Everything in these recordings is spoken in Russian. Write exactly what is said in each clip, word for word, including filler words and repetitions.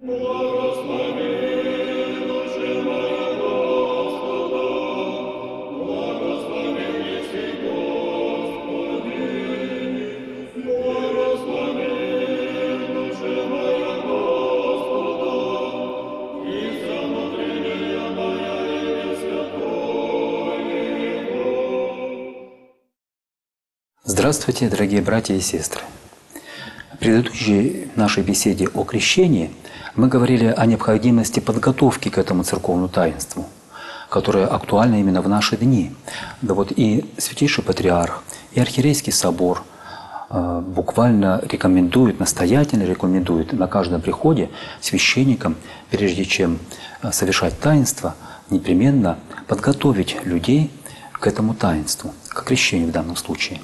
Здравствуйте, дорогие братья и сестры! В предыдущей нашей беседе о крещении мы говорили о необходимости подготовки к этому церковному таинству, которое актуально именно в наши дни. Да вот и Святейший Патриарх, и Архиерейский собор э, буквально рекомендуют, настоятельно рекомендуют на каждом приходе священникам, прежде чем совершать таинство, непременно подготовить людей к этому таинству, к крещению в данном случае.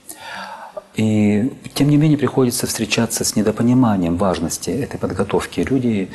И тем не менее приходится встречаться с недопониманием важности этой подготовки. Люди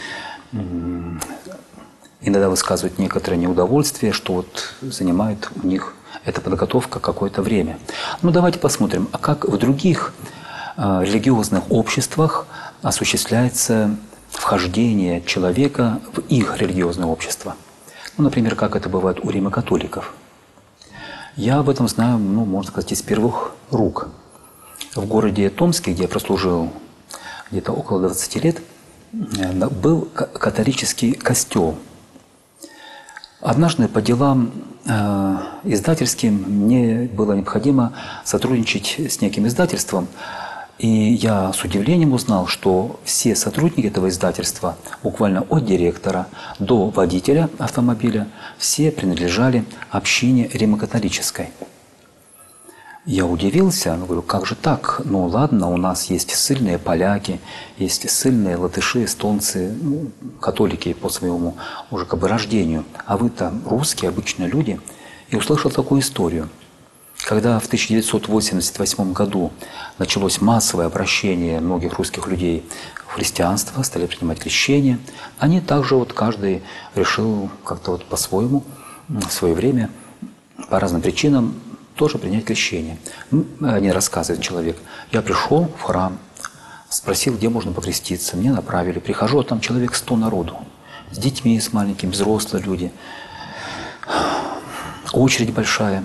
иногда высказывают некоторое неудовольствие, что вот занимает у них эта подготовка какое-то время. Ну давайте посмотрим, а как в других э, религиозных обществах осуществляется вхождение человека в их религиозное общество. Ну, например, как это бывает у римокатоликов. Я об этом знаю, ну, можно сказать, из первых рук. В городе Томске, где я прослужил где-то около двадцати лет, был католический костел. Однажды по делам э, издательским мне было необходимо сотрудничать с неким издательством, и я с удивлением узнал, что все сотрудники этого издательства, буквально от директора до водителя автомобиля, все принадлежали общине римокатолической. Я удивился, говорю, как же так? Ну ладно, у нас есть ссыльные поляки, есть ссыльные латыши, эстонцы, ну, католики по своему уже как бы рождению. А вы-то русские, обычные люди. И услышал такую историю. Когда в тысяча девятьсот восемьдесят восьмом году началось массовое обращение многих русских людей в христианство, стали принимать крещение, они также вот каждый решил как-то вот по-своему, в свое время, по разным причинам, тоже принять крещение. Они рассказывает человек. Я пришел в храм, спросил, где можно покреститься. Мне направили. Прихожу, а там человек сто народу. С детьми, с маленькими, взрослые люди. Очередь большая.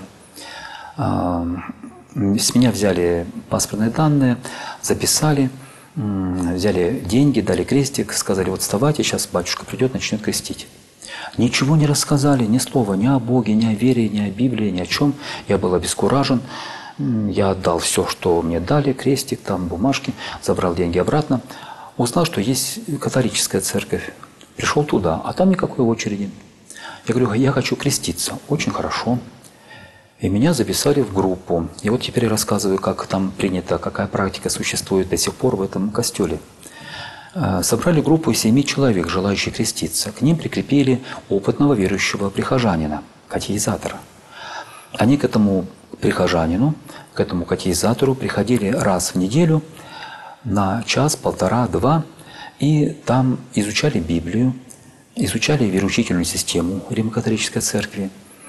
С меня взяли паспортные данные, записали, взяли деньги, дали крестик, сказали, вот вставайте, сейчас батюшка придет, начнет крестить. Ничего не рассказали, ни слова, ни о Боге, ни о вере, ни о Библии, ни о чем. Я был обескуражен. Я отдал все, что мне дали, крестик, там бумажки, забрал деньги обратно. Узнал, что есть католическая церковь. Пришел туда, а там никакой очереди. Я говорю, я хочу креститься. Очень хорошо. И меня записали в группу. И вот теперь я рассказываю, как там принято, какая практика существует до сих пор в этом костеле. Собрали группу из семи человек, желающих креститься. К ним прикрепили опытного верующего прихожанина, катехизатора. Они к этому прихожанину, к этому катехизатору приходили раз в неделю на час, полтора, два, и там изучали Библию, изучали вероучительную систему Римо-католической церкви.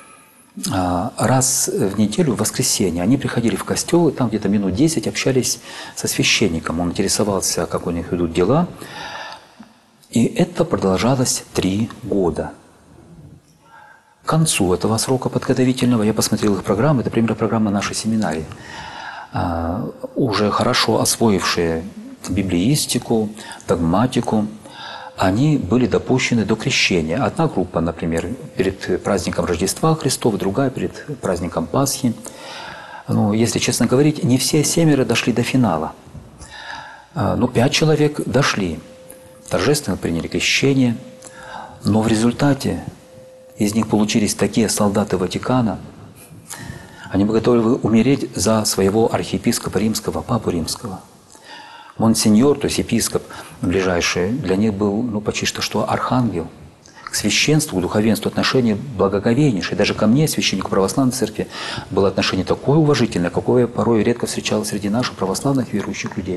Раз в неделю, в воскресенье, они приходили в костел, и там где-то минут десять общались со священником. Он интересовался, как у них идут дела. И это продолжалось три года. К концу этого срока подготовительного, я посмотрел их программы, это, например, программа нашей семинарии, уже хорошо освоившие библеистику, догматику, они были допущены до крещения. Одна группа, например, перед праздником Рождества Христова, другая перед праздником Пасхи. Ну, если честно говорить, не все семеро дошли до финала. Но пять человек дошли. Торжественно приняли крещение. Но в результате из них получились такие солдаты Ватикана. Они были готовы умереть за своего архиепископа римского, папу римского. Монсеньор, то есть епископ ближайший, для них был ну, почти что, что архангел. К священству, к духовенству отношение благоговейнейшее. Даже ко мне, священнику православной церкви, было отношение такое уважительное, какое я порой редко встречал среди наших православных верующих людей.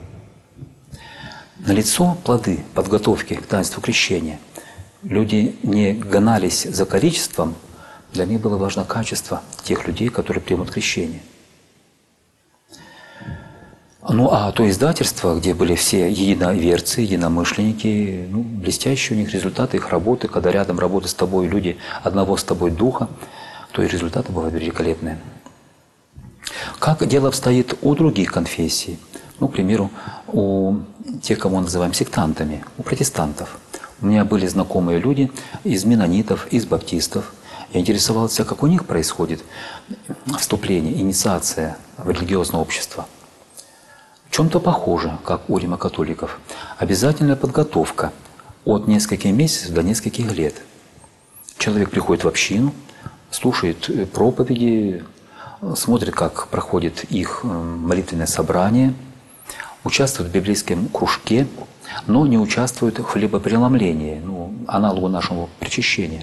Налицо плоды подготовки к таинству крещения. Люди не гонались за количеством, для них было важно качество тех людей, которые примут крещение. Ну, а то издательство, где были все единоверцы, единомышленники, ну, блестящие у них результаты их работы, когда рядом работают с тобой люди одного с тобой духа, то и результаты бывают великолепные. Как дело обстоит у других конфессий? Ну, к примеру, у тех, кого мы называем сектантами, у протестантов. У меня были знакомые люди из меннонитов, из баптистов. Я интересовался, как у них происходит вступление, инициация в религиозное общество. В чем-то похоже, как у римокатоликов. Обязательная подготовка от нескольких месяцев до нескольких лет. Человек приходит в общину, слушает проповеди, смотрит, как проходит их молитвенное собрание, участвует в библейском кружке, но не участвует в хлебопреломлении, ну, аналогу нашему причащения.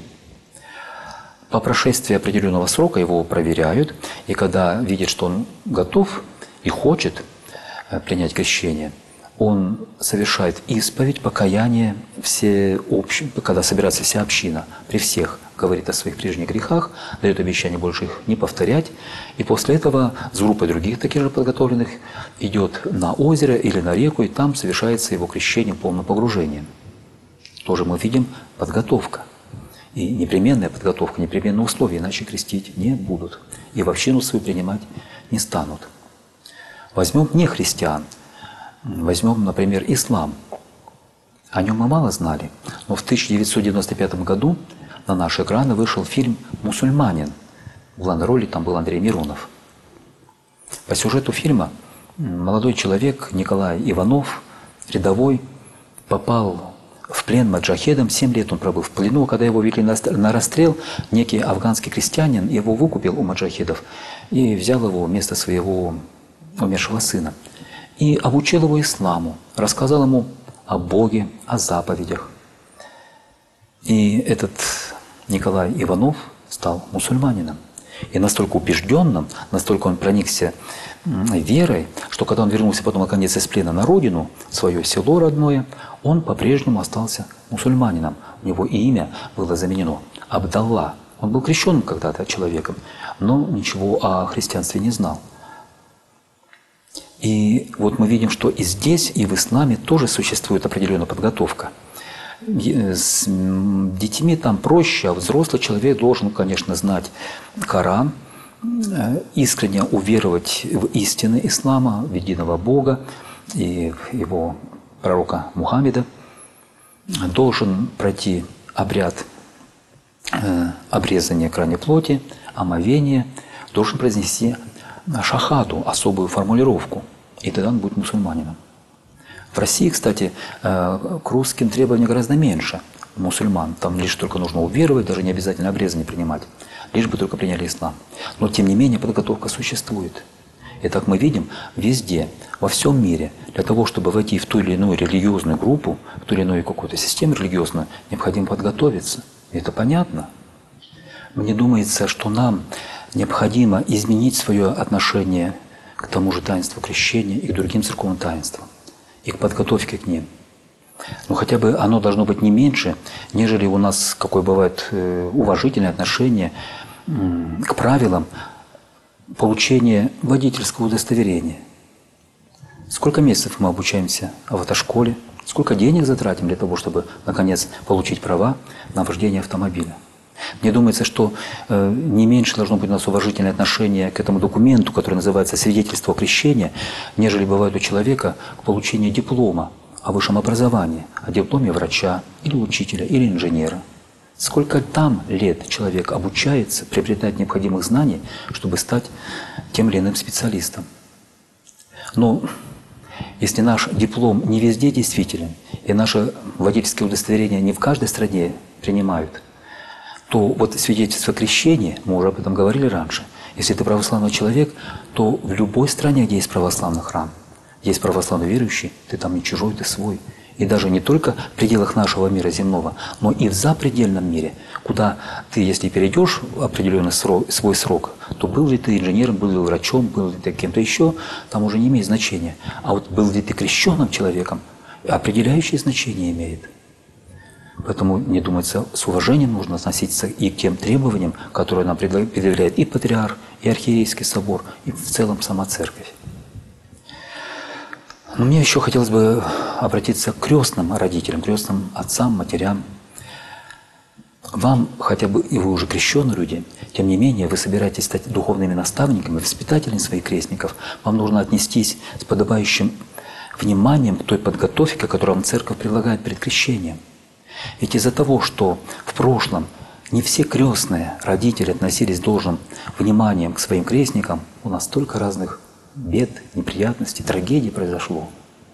По прошествии определенного срока его проверяют, и когда видят, что он готов и хочет принять крещение, он совершает исповедь, покаяние, все общ... когда собирается вся община, при всех говорит о своих прежних грехах, дает обещание больше их не повторять, и после этого с группой других таких же подготовленных идет на озеро или на реку, и там совершается его крещение полным погружением. Тоже мы видим подготовка. И непременная подготовка, непременные условия, иначе крестить не будут. И в общину свою принимать не станут. Возьмем не христиан, возьмем, например, ислам. О нем мы мало знали, но в тысяча девятьсот девяносто пятом году на наши экраны вышел фильм «Мусульманин». В главной роли там был Андрей Миронов. По сюжету фильма молодой человек Николай Иванов, рядовой, попал в плен маджахедам. Семь лет он пробыл в плену. Когда его вели на расстрел, некий афганский крестьянин его выкупил у маджахедов и взял его вместо своего умершего сына. И обучил его исламу, рассказал ему о Боге, о заповедях. И этот Николай Иванов стал мусульманином. И настолько убежденным, настолько он проникся верой, что когда он вернулся потом наконец из плена на родину, в свое село родное, он по-прежнему остался мусульманином. У него и имя было заменено Абдалла. Он был крещенным когда-то человеком, но ничего о христианстве не знал. И вот мы видим, что и здесь, и в исламе тоже существует определенная подготовка. С детьми там проще, а взрослый человек должен, конечно, знать Коран, искренне уверовать в истины ислама, в единого Бога и в его пророка Мухаммеда, должен пройти обряд обрезания крайней плоти, омовения, должен произнести шахаду, особую формулировку, и тогда он будет мусульманином. В России, кстати, к русским требований гораздо меньше мусульман. Там лишь только нужно уверовать, даже не обязательно обрезание принимать, лишь бы только приняли ислам. Но тем не менее подготовка существует. И так мы видим везде, во всем мире, для того, чтобы войти в ту или иную религиозную группу, в ту или иную какую-то систему религиозную, необходимо подготовиться. И это понятно. Мне думается, что нам необходимо изменить свое отношение к тому же таинству крещения и к другим церковным таинствам, и к подготовке к ним. Но хотя бы оно должно быть не меньше, нежели у нас, какое бывает, уважительное отношение к правилам получения водительского удостоверения. Сколько месяцев мы обучаемся в автошколе, сколько денег затратим для того, чтобы, наконец, получить права на вождение автомобиля. Мне думается, что э, не меньше должно быть у нас уважительное отношение к этому документу, который называется «Свидетельство о крещении», нежели бывает у человека к получению диплома о высшем образовании, о дипломе врача или учителя или инженера. Сколько там лет человек обучается, приобретает необходимых знаний, чтобы стать тем или иным специалистом. Но если наш диплом не везде действителен, и наши водительские удостоверения не в каждой стране принимают, то вот свидетельство крещения, мы уже об этом говорили раньше, если ты православный человек, то в любой стране, где есть православный храм, есть православный верующий, ты там не чужой, ты свой. И даже не только в пределах нашего мира земного, но и в запредельном мире, куда ты, если перейдешь определенный срок, свой срок, то был ли ты инженером, был ли врачом, был ли ты кем-то еще, там уже не имеет значения. А вот был ли ты крещенным человеком, определяющее значение имеет. Поэтому, мне думается, с уважением нужно относиться и к тем требованиям, которые нам предъявляет и патриарх, и архиерейский собор, и в целом сама церковь. Но мне еще хотелось бы обратиться к крестным родителям, крестным отцам, матерям. Вам, хотя бы и вы уже крещенные люди, тем не менее, вы собираетесь стать духовными наставниками, воспитателями своих крестников. Вам нужно отнестись с подобающим вниманием к той подготовке, которую вам церковь предлагает перед крещением. Ведь из-за того, что в прошлом не все крестные родители относились с должным вниманием к своим крестникам, у нас столько разных бед, неприятностей, трагедий произошло.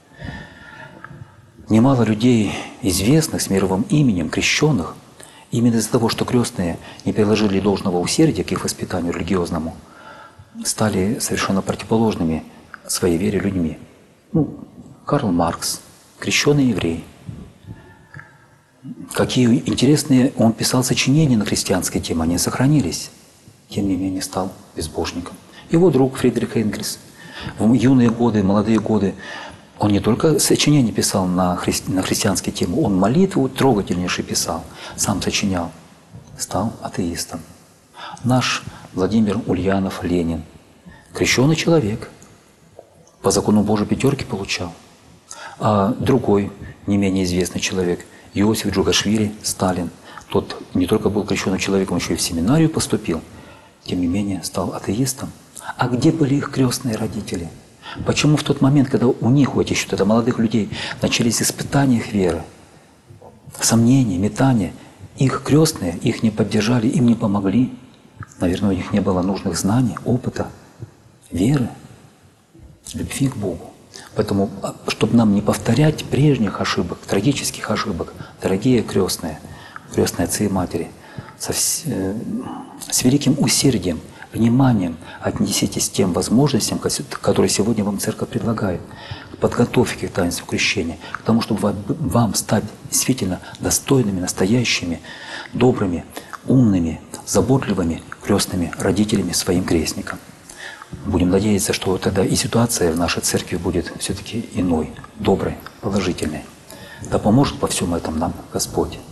Немало людей, известных с мировым именем, крещенных, именно из-за того, что крестные не приложили должного усердия к их воспитанию религиозному, стали совершенно противоположными своей вере людьми. Ну, Карл Маркс, крещеный еврей. Какие интересные он писал сочинения на христианской теме, они сохранились. Тем не менее, стал безбожником. Его друг Фридрих Энгельс в юные годы, молодые годы, он не только сочинения писал на, хри... на христианские темы, он молитву трогательнейшие писал, сам сочинял, стал атеистом. Наш Владимир Ульянов Ленин, крещеный человек, по закону Божьей пятерки получал. А другой, не менее известный человек, Иосиф Джугашвили, Сталин, тот не только был крещеным человеком, он еще и в семинарию поступил, тем не менее стал атеистом. А где были их крестные родители? Почему в тот момент, когда у них, у этих что-то молодых людей, начались испытания их веры, сомнения, метания, их крестные их не поддержали, им не помогли? Наверное, у них не было нужных знаний, опыта, веры, любви к Богу. Поэтому, чтобы нам не повторять прежних ошибок, трагических ошибок, дорогие крестные, крестные отцы и матери, со, с великим усердием, вниманием отнеситесь к тем возможностям, которые сегодня вам Церковь предлагает, к подготовке к таинству крещения, к тому, чтобы вам стать действительно достойными, настоящими, добрыми, умными, заботливыми крестными родителями своим крестникам. Будем надеяться, что тогда и ситуация в нашей церкви будет все-таки иной, доброй, положительной. Да поможет во всем этом нам Господь.